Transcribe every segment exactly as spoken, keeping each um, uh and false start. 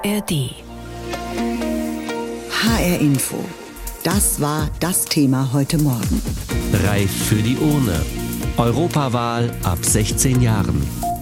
R D. H R Info. Das war das Thema heute Morgen. Reif für die Urne. Europawahl ab sechzehn Jahren.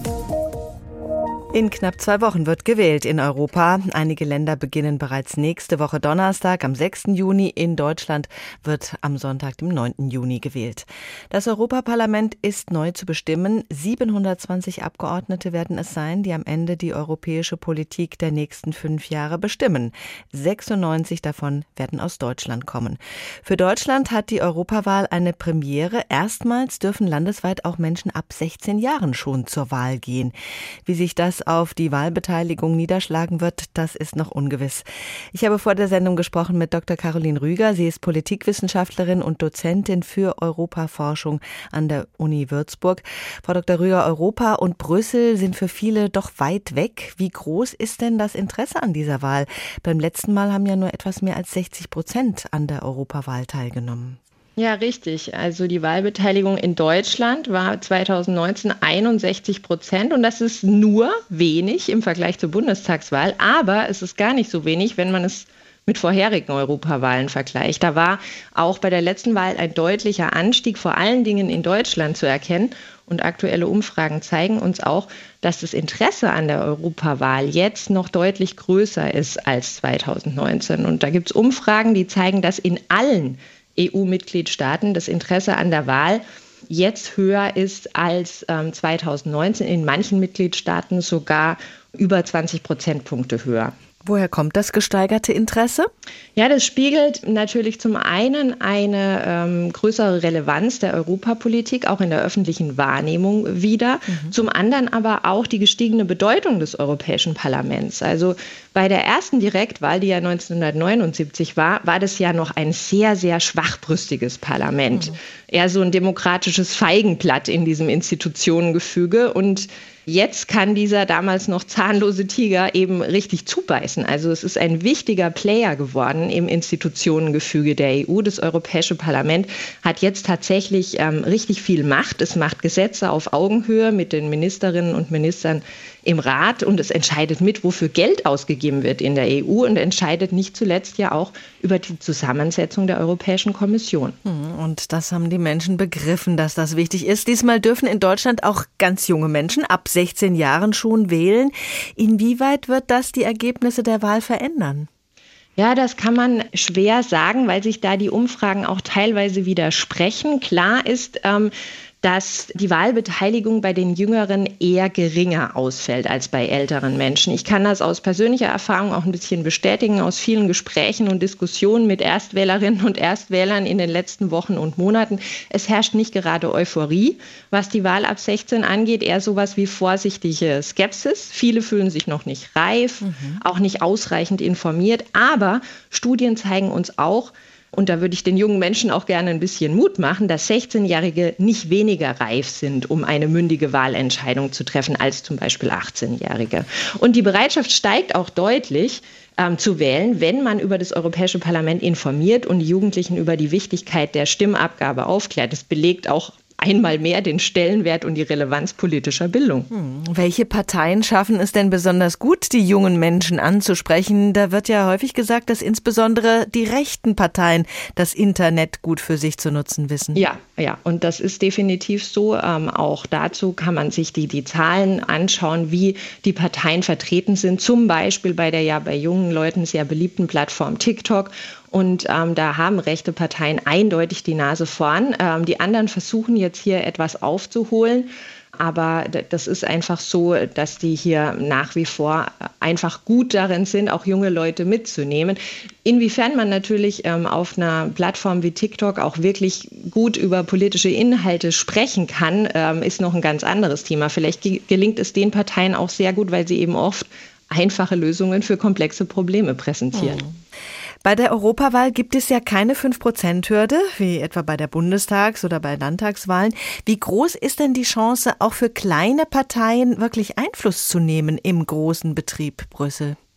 In knapp zwei Wochen wird gewählt in Europa. Einige Länder beginnen bereits nächste Woche Donnerstag, am sechsten Juni. In Deutschland wird am Sonntag, dem neunten Juni, gewählt. Das Europaparlament ist neu zu bestimmen. siebenhundertzwanzig Abgeordnete werden es sein, die am Ende die europäische Politik der nächsten fünf Jahre bestimmen. sechsundneunzig davon werden aus Deutschland kommen. Für Deutschland hat die Europawahl eine Premiere. Erstmals dürfen landesweit auch Menschen ab sechzehn Jahren schon zur Wahl gehen. Wie sich das auf die Wahlbeteiligung niederschlagen wird, das ist noch ungewiss. Ich habe vor der Sendung gesprochen mit Doktor Caroline Rüger. Sie ist Politikwissenschaftlerin und Dozentin für Europaforschung an der Uni Würzburg. Frau Doktor Rüger, Europa und Brüssel sind für viele doch weit weg. Wie groß ist denn das Interesse an dieser Wahl? Beim letzten Mal haben ja nur etwas mehr als sechzig Prozent an der Europawahl teilgenommen. Ja, richtig. Also die Wahlbeteiligung in Deutschland war zweitausendneunzehn einundsechzig Prozent und das ist nur wenig im Vergleich zur Bundestagswahl, aber es ist gar nicht so wenig, wenn man es mit vorherigen Europawahlen vergleicht. Da war auch bei der letzten Wahl ein deutlicher Anstieg, vor allen Dingen in Deutschland, zu erkennen. Und aktuelle Umfragen zeigen uns auch, dass das Interesse an der Europawahl jetzt noch deutlich größer ist als zweitausendneunzehn. Und da gibt es Umfragen, die zeigen, dass in allen E U-Mitgliedstaaten das Interesse an der Wahl jetzt höher ist als ähm, zweitausendneunzehn, in manchen Mitgliedstaaten sogar über zwanzig Prozentpunkte höher. Woher kommt das gesteigerte Interesse? Ja, das spiegelt natürlich zum einen eine ähm, größere Relevanz der Europapolitik auch in der öffentlichen Wahrnehmung wider, mhm. zum anderen aber auch die gestiegene Bedeutung des Europäischen Parlaments. Also bei der ersten Direktwahl, die ja neunzehnhundertneunundsiebzig war, war das ja noch ein sehr, sehr schwachbrüstiges Parlament. Mhm. Eher so ein demokratisches Feigenblatt in diesem Institutionengefüge. Und jetzt kann dieser damals noch zahnlose Tiger eben richtig zubeißen. Also es ist ein wichtiger Player geworden im Institutionengefüge der E U. Das Europäische Parlament hat jetzt tatsächlich ähm, richtig viel Macht. Es macht Gesetze auf Augenhöhe mit den Ministerinnen und Ministern im Rat und es entscheidet mit, wofür Geld ausgegeben wird in der E U und entscheidet nicht zuletzt ja auch über die Zusammensetzung der Europäischen Kommission. Und das haben die Menschen begriffen, dass das wichtig ist. Diesmal dürfen in Deutschland auch ganz junge Menschen ab sechzehn Jahren schon wählen. Inwieweit wird das die Ergebnisse der Wahl verändern? Ja, das kann man schwer sagen, weil sich da die Umfragen auch teilweise widersprechen. Klar ist, ähm, dass die Wahlbeteiligung bei den Jüngeren eher geringer ausfällt als bei älteren Menschen. Ich kann das aus persönlicher Erfahrung auch ein bisschen bestätigen, aus vielen Gesprächen und Diskussionen mit Erstwählerinnen und Erstwählern in den letzten Wochen und Monaten. Es herrscht nicht gerade Euphorie, was die Wahl ab sechzehn angeht, eher sowas wie vorsichtige Skepsis. Viele fühlen sich noch nicht reif, mhm. auch nicht ausreichend informiert, aber Studien zeigen uns auch, und da würde ich den jungen Menschen auch gerne ein bisschen Mut machen, dass sechzehnjährige nicht weniger reif sind, um eine mündige Wahlentscheidung zu treffen, als zum Beispiel achtzehnjährige. Und die Bereitschaft steigt auch deutlich, ähm, zu wählen, wenn man über das Europäische Parlament informiert und die Jugendlichen über die Wichtigkeit der Stimmabgabe aufklärt. Das belegt auch einmal mehr den Stellenwert und die Relevanz politischer Bildung. Hm. Welche Parteien schaffen es denn besonders gut, die jungen Menschen anzusprechen? Da wird ja häufig gesagt, dass insbesondere die rechten Parteien das Internet gut für sich zu nutzen wissen. Ja, ja, und das ist definitiv so. Ähm, auch dazu kann man sich die, die Zahlen anschauen, wie die Parteien vertreten sind. Zum Beispiel bei der ja bei jungen Leuten sehr beliebten Plattform TikTok. Und ähm, da haben rechte Parteien eindeutig die Nase vorn. Ähm, die anderen versuchen jetzt hier etwas aufzuholen. Aber das ist einfach so, dass die hier nach wie vor einfach gut darin sind, auch junge Leute mitzunehmen. Inwiefern man natürlich ähm, auf einer Plattform wie TikTok auch wirklich gut über politische Inhalte sprechen kann, ähm, ist noch ein ganz anderes Thema. Vielleicht ge- gelingt es den Parteien auch sehr gut, weil sie eben oft einfache Lösungen für komplexe Probleme präsentieren. Oh. Bei der Europawahl gibt es ja keine fünf Prozent Hürde, wie etwa bei der Bundestags- oder bei Landtagswahlen. Wie groß ist denn die Chance, auch für kleine Parteien wirklich Einfluss zu nehmen im großen Betrieb Brüssel?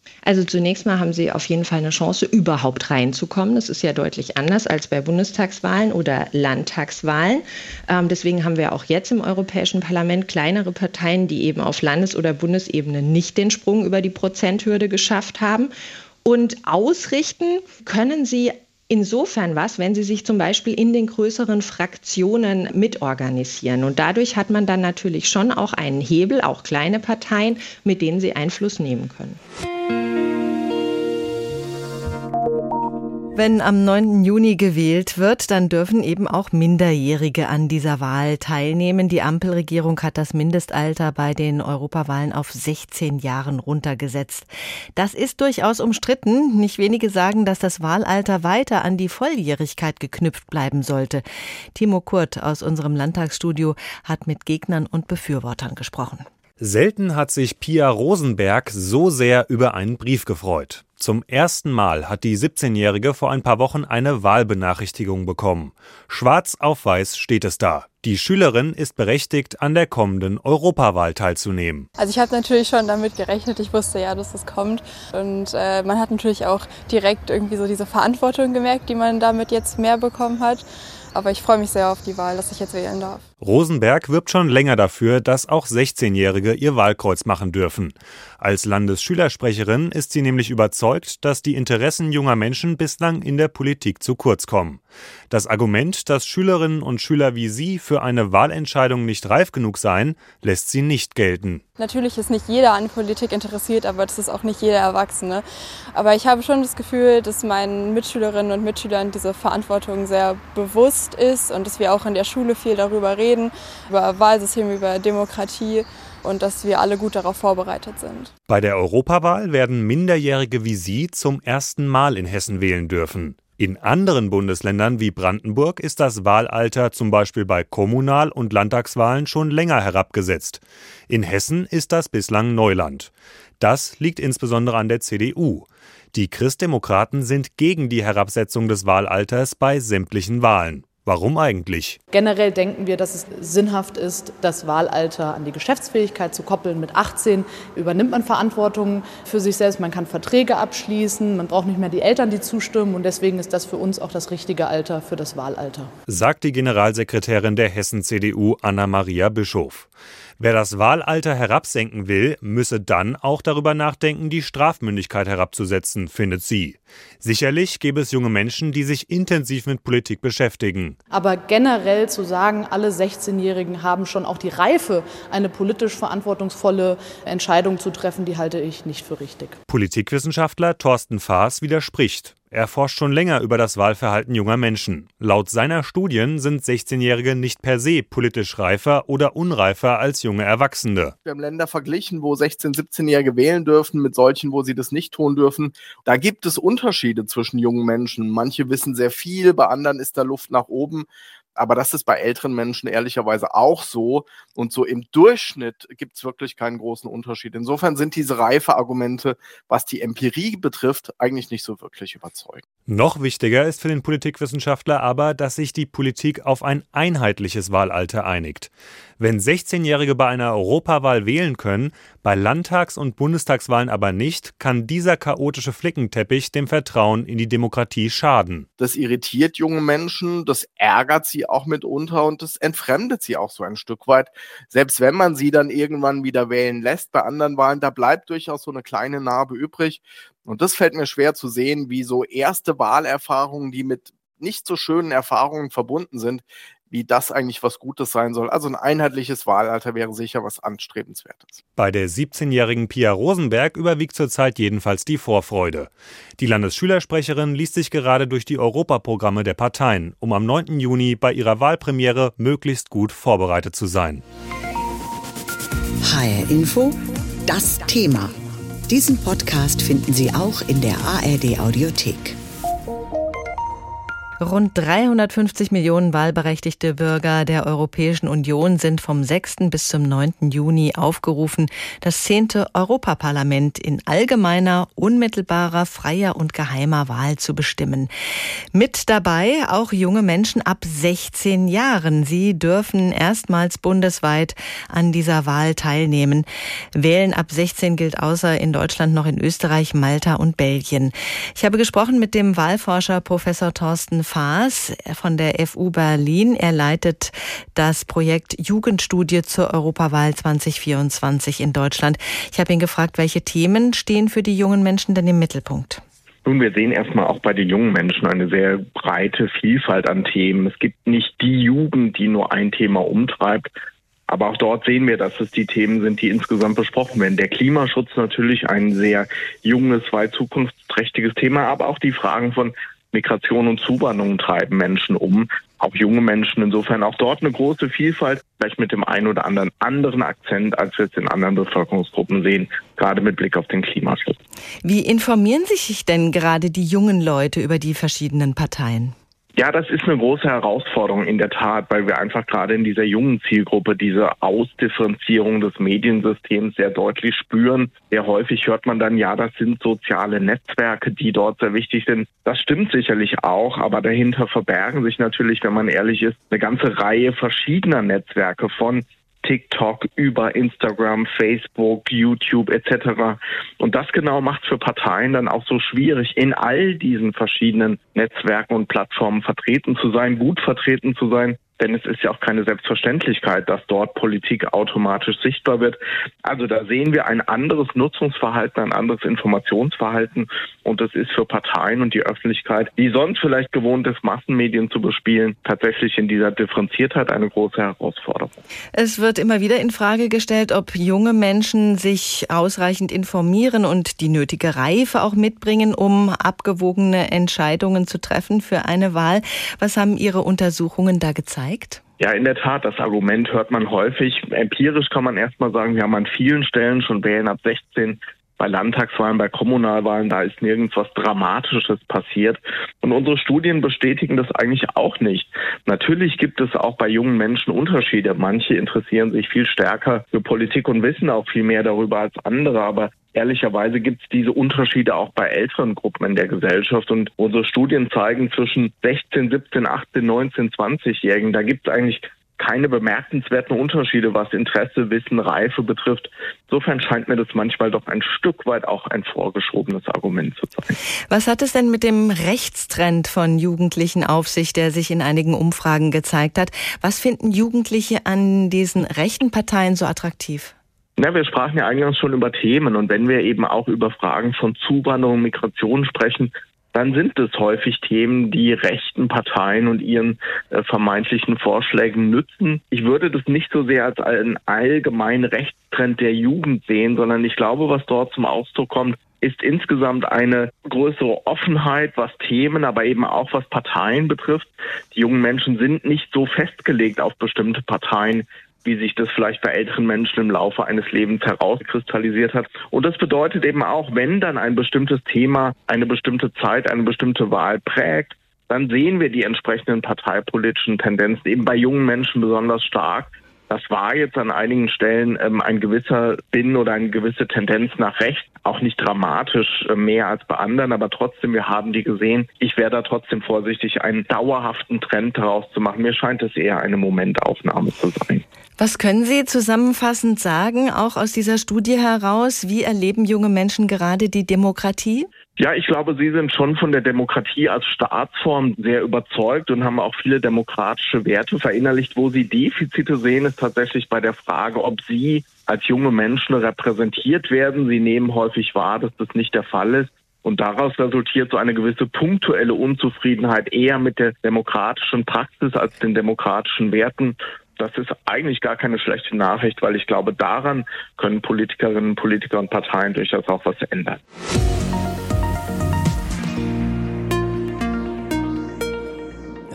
Also zunächst mal haben sie auf jeden Fall eine Chance, überhaupt reinzukommen. Das ist ja deutlich anders als bei Bundestagswahlen oder Landtagswahlen. Ähm, deswegen haben wir auch jetzt im Europäischen Parlament kleinere Parteien, die eben auf Landes- oder Bundesebene nicht den Sprung über die Prozenthürde geschafft haben. Und ausrichten können sie insofern was, wenn sie sich zum Beispiel in den größeren Fraktionen mitorganisieren. Und dadurch hat man dann natürlich schon auch einen Hebel, auch kleine Parteien, mit denen sie Einfluss nehmen können. Wenn am neunten Juni gewählt wird, dann dürfen eben auch Minderjährige an dieser Wahl teilnehmen. Die Ampelregierung hat das Mindestalter bei den Europawahlen auf sechzehn Jahren runtergesetzt. Das ist durchaus umstritten. Nicht wenige sagen, dass das Wahlalter weiter an die Volljährigkeit geknüpft bleiben sollte. Timo Kurt aus unserem Landtagsstudio hat mit Gegnern und Befürwortern gesprochen. Selten hat sich Pia Rosenberg so sehr über einen Brief gefreut. Zum ersten Mal hat die siebzehnjährige vor ein paar Wochen eine Wahlbenachrichtigung bekommen. Schwarz auf weiß steht es da. Die Schülerin ist berechtigt, an der kommenden Europawahl teilzunehmen. Also ich habe natürlich schon damit gerechnet, ich wusste ja, dass das kommt. Und äh, man hat natürlich auch direkt irgendwie so diese Verantwortung gemerkt, die man damit jetzt mehr bekommen hat. Aber ich freue mich sehr auf die Wahl, dass ich jetzt wählen darf. Rosenberg wirbt schon länger dafür, dass auch sechzehnjährige ihr Wahlkreuz machen dürfen. Als Landesschülersprecherin ist sie nämlich überzeugt, dass die Interessen junger Menschen bislang in der Politik zu kurz kommen. Das Argument, dass Schülerinnen und Schüler wie sie für eine Wahlentscheidung nicht reif genug seien, lässt sie nicht gelten. Natürlich ist nicht jeder an Politik interessiert, aber das ist auch nicht jeder Erwachsene. Aber ich habe schon das Gefühl, dass meinen Mitschülerinnen und Mitschülern diese Verantwortung sehr bewusst ist und dass wir auch in der Schule viel darüber reden, über Wahlsystem, über Demokratie und dass wir alle gut darauf vorbereitet sind. Bei der Europawahl werden Minderjährige wie sie zum ersten Mal in Hessen wählen dürfen. In anderen Bundesländern wie Brandenburg ist das Wahlalter zum Beispiel bei Kommunal- und Landtagswahlen schon länger herabgesetzt. In Hessen ist das bislang Neuland. Das liegt insbesondere an der C D U. Die Christdemokraten sind gegen die Herabsetzung des Wahlalters bei sämtlichen Wahlen. Warum eigentlich? Generell denken wir, dass es sinnhaft ist, das Wahlalter an die Geschäftsfähigkeit zu koppeln. Mit achtzehn übernimmt man Verantwortung für sich selbst, man kann Verträge abschließen, man braucht nicht mehr die Eltern, die zustimmen. Und deswegen ist das für uns auch das richtige Alter für das Wahlalter. Sagt die Generalsekretärin der Hessen-C D U, Anna-Maria Bischof. Wer das Wahlalter herabsenken will, müsse dann auch darüber nachdenken, die Strafmündigkeit herabzusetzen, findet sie. Sicherlich gäbe es junge Menschen, die sich intensiv mit Politik beschäftigen. Aber generell zu sagen, alle sechzehnjährigen haben schon auch die Reife, eine politisch verantwortungsvolle Entscheidung zu treffen, die halte ich nicht für richtig. Politikwissenschaftler Thorsten Faas widerspricht. Er forscht schon länger über das Wahlverhalten junger Menschen. Laut seiner Studien sind sechzehnjährige nicht per se politisch reifer oder unreifer als junge Erwachsene. Wir haben Länder verglichen, wo sechzehn-, siebzehnjährige wählen dürfen, mit solchen, wo sie das nicht tun dürfen. Da gibt es Unterschiede zwischen jungen Menschen. Manche wissen sehr viel, bei anderen ist da Luft nach oben. Aber das ist bei älteren Menschen ehrlicherweise auch so. Und so im Durchschnitt gibt es wirklich keinen großen Unterschied. Insofern sind diese Reifeargumente, was die Empirie betrifft, eigentlich nicht so wirklich überzeugend. Noch wichtiger ist für den Politikwissenschaftler aber, dass sich die Politik auf ein einheitliches Wahlalter einigt. Wenn sechzehnjährige bei einer Europawahl wählen können, bei Landtags- und Bundestagswahlen aber nicht, kann dieser chaotische Flickenteppich dem Vertrauen in die Demokratie schaden. Das irritiert junge Menschen, das ärgert sie auch mitunter und das entfremdet sie auch so ein Stück weit. Selbst wenn man sie dann irgendwann wieder wählen lässt bei anderen Wahlen, da bleibt durchaus so eine kleine Narbe übrig. Und das fällt mir schwer zu sehen, wie so erste Wahlerfahrungen, die mit nicht so schönen Erfahrungen verbunden sind, wie das eigentlich was Gutes sein soll. Also ein einheitliches Wahlalter wäre sicher was Anstrebenswertes. Bei der siebzehnjährigen Pia Rosenberg überwiegt zurzeit jedenfalls die Vorfreude. Die Landesschülersprecherin liest sich gerade durch die Europaprogramme der Parteien, um am neunten Juni bei ihrer Wahlpremiere möglichst gut vorbereitet zu sein. H R Info, das Thema. Diesen Podcast finden Sie auch in der A R D Audiothek. Rund dreihundertfünfzig Millionen wahlberechtigte Bürger der Europäischen Union sind vom sechsten bis zum neunten Juni aufgerufen, das zehnte Europaparlament in allgemeiner, unmittelbarer, freier und geheimer Wahl zu bestimmen. Mit dabei auch junge Menschen ab sechzehn Jahren. Sie dürfen erstmals bundesweit an dieser Wahl teilnehmen. Wählen ab sechzehn gilt außer in Deutschland noch in Österreich, Malta und Belgien. Ich habe gesprochen mit dem Wahlforscher Professor Thorsten Faas von der F U Berlin. Er leitet das Projekt Jugendstudie zur Europawahl zwanzig vierundzwanzig in Deutschland. Ich habe ihn gefragt, welche Themen stehen für die jungen Menschen denn im Mittelpunkt? Nun, wir sehen erstmal auch bei den jungen Menschen eine sehr breite Vielfalt an Themen. Es gibt nicht die Jugend, die nur ein Thema umtreibt. Aber auch dort sehen wir, dass es die Themen sind, die insgesamt besprochen werden. Der Klimaschutz natürlich ein sehr junges, weit zukunftsträchtiges Thema, aber auch die Fragen von Migration und Zuwanderung treiben Menschen um, auch junge Menschen. Insofern auch dort eine große Vielfalt, vielleicht mit dem einen oder anderen anderen Akzent, als wir es in anderen Bevölkerungsgruppen sehen, gerade mit Blick auf den Klimaschutz. Wie informieren sich denn gerade die jungen Leute über die verschiedenen Parteien? Ja, das ist eine große Herausforderung in der Tat, weil wir einfach gerade in dieser jungen Zielgruppe diese Ausdifferenzierung des Mediensystems sehr deutlich spüren. Sehr häufig hört man dann, ja, das sind soziale Netzwerke, die dort sehr wichtig sind. Das stimmt sicherlich auch, aber dahinter verbergen sich natürlich, wenn man ehrlich ist, eine ganze Reihe verschiedener Netzwerke von TikTok, über Instagram, Facebook, YouTube et cetera. Und das genau macht es für Parteien dann auch so schwierig, in all diesen verschiedenen Netzwerken und Plattformen vertreten zu sein, gut vertreten zu sein. Denn es ist ja auch keine Selbstverständlichkeit, dass dort Politik automatisch sichtbar wird. Also da sehen wir ein anderes Nutzungsverhalten, ein anderes Informationsverhalten. Und das ist für Parteien und die Öffentlichkeit, die sonst vielleicht gewohnt ist, Massenmedien zu bespielen, tatsächlich in dieser Differenziertheit eine große Herausforderung. Es wird immer wieder in Frage gestellt, ob junge Menschen sich ausreichend informieren und die nötige Reife auch mitbringen, um abgewogene Entscheidungen zu treffen für eine Wahl. Was haben Ihre Untersuchungen da gezeigt? Ja, in der Tat, das Argument hört man häufig. Empirisch kann man erstmal sagen, wir haben an vielen Stellen schon Wählen ab sechzehn. Bei Landtagswahlen, bei Kommunalwahlen, da ist nirgends was Dramatisches passiert. Und unsere Studien bestätigen das eigentlich auch nicht. Natürlich gibt es auch bei jungen Menschen Unterschiede. Manche interessieren sich viel stärker für Politik und wissen auch viel mehr darüber als andere. Aber ehrlicherweise gibt es diese Unterschiede auch bei älteren Gruppen in der Gesellschaft. Und unsere Studien zeigen, zwischen sechzehn, siebzehn, achtzehn, neunzehn, zwanzig-Jährigen, da gibt es eigentlich keine bemerkenswerten Unterschiede, was Interesse, Wissen, Reife betrifft. Insofern scheint mir das manchmal doch ein Stück weit auch ein vorgeschobenes Argument zu sein. Was hat es denn mit dem Rechtstrend von Jugendlichen auf sich, der sich in einigen Umfragen gezeigt hat? Was finden Jugendliche an diesen rechten Parteien so attraktiv? Na, wir sprachen ja eingangs schon über Themen. Und wenn wir eben auch über Fragen von Zuwanderung, Migration sprechen, dann sind es häufig Themen, die rechten Parteien und ihren äh, vermeintlichen Vorschlägen nützen. Ich würde das nicht so sehr als einen allgemeinen Rechtstrend der Jugend sehen, sondern ich glaube, was dort zum Ausdruck kommt, ist insgesamt eine größere Offenheit, was Themen, aber eben auch was Parteien betrifft. Die jungen Menschen sind nicht so festgelegt auf bestimmte Parteien, wie sich das vielleicht bei älteren Menschen im Laufe eines Lebens herauskristallisiert hat. Und das bedeutet eben auch, wenn dann ein bestimmtes Thema eine bestimmte Zeit, eine bestimmte Wahl prägt, dann sehen wir die entsprechenden parteipolitischen Tendenzen eben bei jungen Menschen besonders stark. Das war jetzt an einigen Stellen ähm, ein gewisser Spin oder eine gewisse Tendenz nach rechts, auch nicht dramatisch äh, mehr als bei anderen, aber trotzdem, wir haben die gesehen. Ich wäre da trotzdem vorsichtig, einen dauerhaften Trend daraus zu machen. Mir scheint es eher eine Momentaufnahme zu sein. Was können Sie zusammenfassend sagen, auch aus dieser Studie heraus? Wie erleben junge Menschen gerade die Demokratie? Ja, ich glaube, Sie sind schon von der Demokratie als Staatsform sehr überzeugt und haben auch viele demokratische Werte verinnerlicht. Wo Sie Defizite sehen, ist tatsächlich bei der Frage, ob Sie als junge Menschen repräsentiert werden. Sie nehmen häufig wahr, dass das nicht der Fall ist. Und daraus resultiert so eine gewisse punktuelle Unzufriedenheit eher mit der demokratischen Praxis als den demokratischen Werten. Das ist eigentlich gar keine schlechte Nachricht, weil ich glaube, daran können Politikerinnen, Politiker und Parteien durchaus auch was ändern.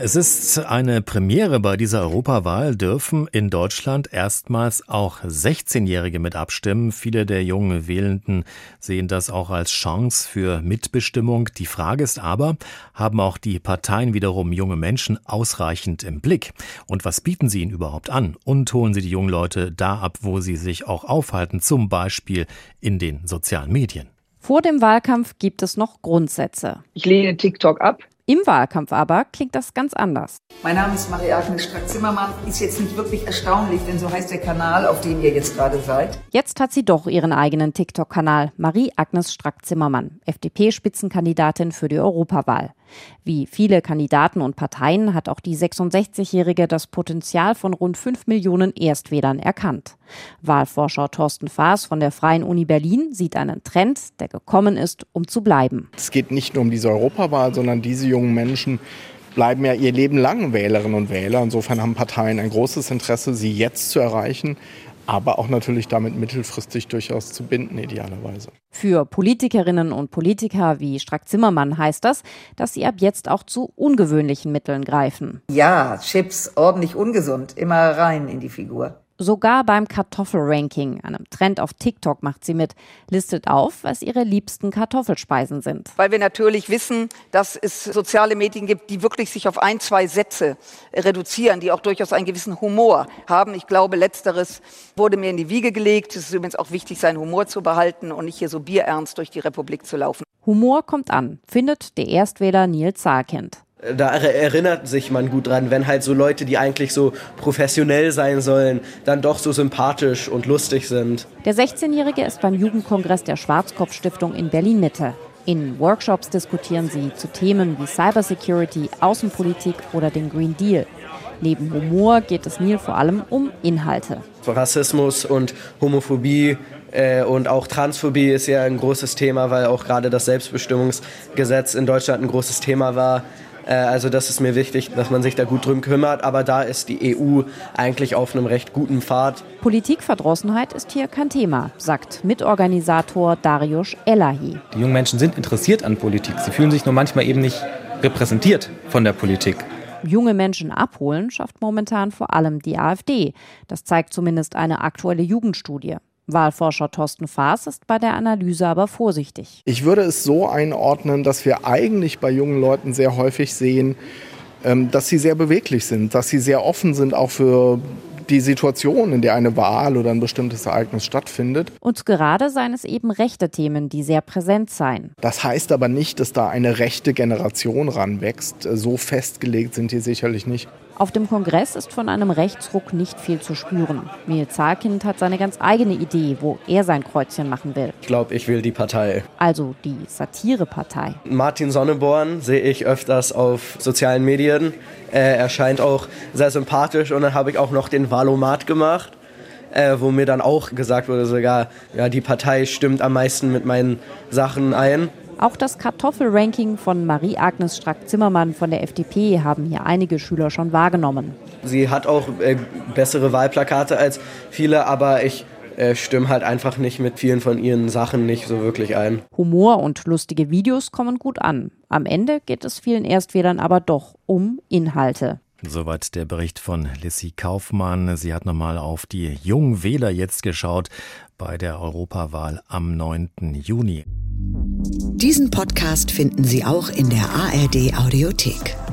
Es ist eine Premiere. Bei dieser Europawahl dürfen in Deutschland erstmals auch sechzehnjährige mit abstimmen. Viele der jungen Wählenden sehen das auch als Chance für Mitbestimmung. Die Frage ist aber, haben auch die Parteien wiederum junge Menschen ausreichend im Blick? Und was bieten sie ihnen überhaupt an? Und holen sie die jungen Leute da ab, wo sie sich auch aufhalten, zum Beispiel in den sozialen Medien? Vor dem Wahlkampf gibt es noch Grundsätze. Ich lehne TikTok ab. Im Wahlkampf aber klingt das ganz anders. Mein Name ist Marie-Agnes Strack-Zimmermann. Ist jetzt nicht wirklich erstaunlich, denn so heißt der Kanal, auf dem ihr jetzt gerade seid. Jetzt hat sie doch ihren eigenen TikTok-Kanal. Marie-Agnes Strack-Zimmermann, F D P-Spitzenkandidatin für die Europawahl. Wie viele Kandidaten und Parteien hat auch die sechsundsechzigjährige das Potenzial von rund fünf Millionen Erstwählern erkannt. Wahlforscher Thorsten Faas von der Freien Uni Berlin sieht einen Trend, der gekommen ist, um zu bleiben. Es geht nicht nur um diese Europawahl, sondern diese jungen Menschen bleiben ja ihr Leben lang Wählerinnen und Wähler. Insofern haben Parteien ein großes Interesse, sie jetzt zu erreichen, aber auch natürlich damit mittelfristig durchaus zu binden, idealerweise. Für Politikerinnen und Politiker wie Strack-Zimmermann heißt das, dass sie ab jetzt auch zu ungewöhnlichen Mitteln greifen. Ja, Chips, ordentlich ungesund, immer rein in die Figur. Sogar beim Kartoffelranking, einem Trend auf TikTok, macht sie mit, listet auf, was ihre liebsten Kartoffelspeisen sind. Weil wir natürlich wissen, dass es soziale Medien gibt, die wirklich sich auf ein, zwei Sätze reduzieren, die auch durchaus einen gewissen Humor haben. Ich glaube, letzteres wurde mir in die Wiege gelegt. Es ist übrigens auch wichtig, seinen Humor zu behalten und nicht hier so bierernst durch die Republik zu laufen. Humor kommt an, findet der Erstwähler Nils Saarkind. Da erinnert sich man gut dran, wenn halt so Leute, die eigentlich so professionell sein sollen, dann doch so sympathisch und lustig sind. Der sechzehnjährige ist beim Jugendkongress der Schwarzkopf-Stiftung in Berlin-Mitte. In Workshops diskutieren sie zu Themen wie Cybersecurity, Außenpolitik oder den Green Deal. Neben Humor geht es Nil vor allem um Inhalte. Rassismus und Homophobie äh, und auch Transphobie ist ja ein großes Thema, weil auch gerade das Selbstbestimmungsgesetz in Deutschland ein großes Thema war. Also das ist mir wichtig, dass man sich da gut drum kümmert. Aber da ist die E U eigentlich auf einem recht guten Pfad. Politikverdrossenheit ist hier kein Thema, sagt Mitorganisator Dariusz Elahi. Die jungen Menschen sind interessiert an Politik. Sie fühlen sich nur manchmal eben nicht repräsentiert von der Politik. Junge Menschen abholen schafft momentan vor allem die AfD. Das zeigt zumindest eine aktuelle Jugendstudie. Wahlforscher Thorsten Faas ist bei der Analyse aber vorsichtig. Ich würde es so einordnen, dass wir eigentlich bei jungen Leuten sehr häufig sehen, dass sie sehr beweglich sind, dass sie sehr offen sind auch für die Situation, in der eine Wahl oder ein bestimmtes Ereignis stattfindet. Und gerade seien es eben rechte Themen, die sehr präsent seien. Das heißt aber nicht, dass da eine rechte Generation ranwächst. So festgelegt sind die sicherlich nicht. Auf dem Kongress ist von einem Rechtsruck nicht viel zu spüren. Nils Saarkind hat seine ganz eigene Idee, wo er sein Kreuzchen machen will. Ich glaube, ich will die Partei. Also die Satirepartei. Martin Sonneborn sehe ich öfters auf sozialen Medien. Er erscheint auch sehr sympathisch und dann habe ich auch noch den Wahlomat gemacht, äh, wo mir dann auch gesagt wurde, sogar, ja, die Partei stimmt am meisten mit meinen Sachen ein. Auch das Kartoffelranking von Marie-Agnes Strack-Zimmermann von der F D P haben hier einige Schüler schon wahrgenommen. Sie hat auch äh, bessere Wahlplakate als viele, aber ich äh, stimme halt einfach nicht mit vielen von ihren Sachen nicht so wirklich ein. Humor und lustige Videos kommen gut an. Am Ende geht es vielen Erstwählern aber doch um Inhalte. Soweit der Bericht von Lissy Kaufmann. Sie hat nochmal auf die jungen Wähler jetzt geschaut bei der Europawahl am neunten Juni. Diesen Podcast finden Sie auch in der A R D Audiothek.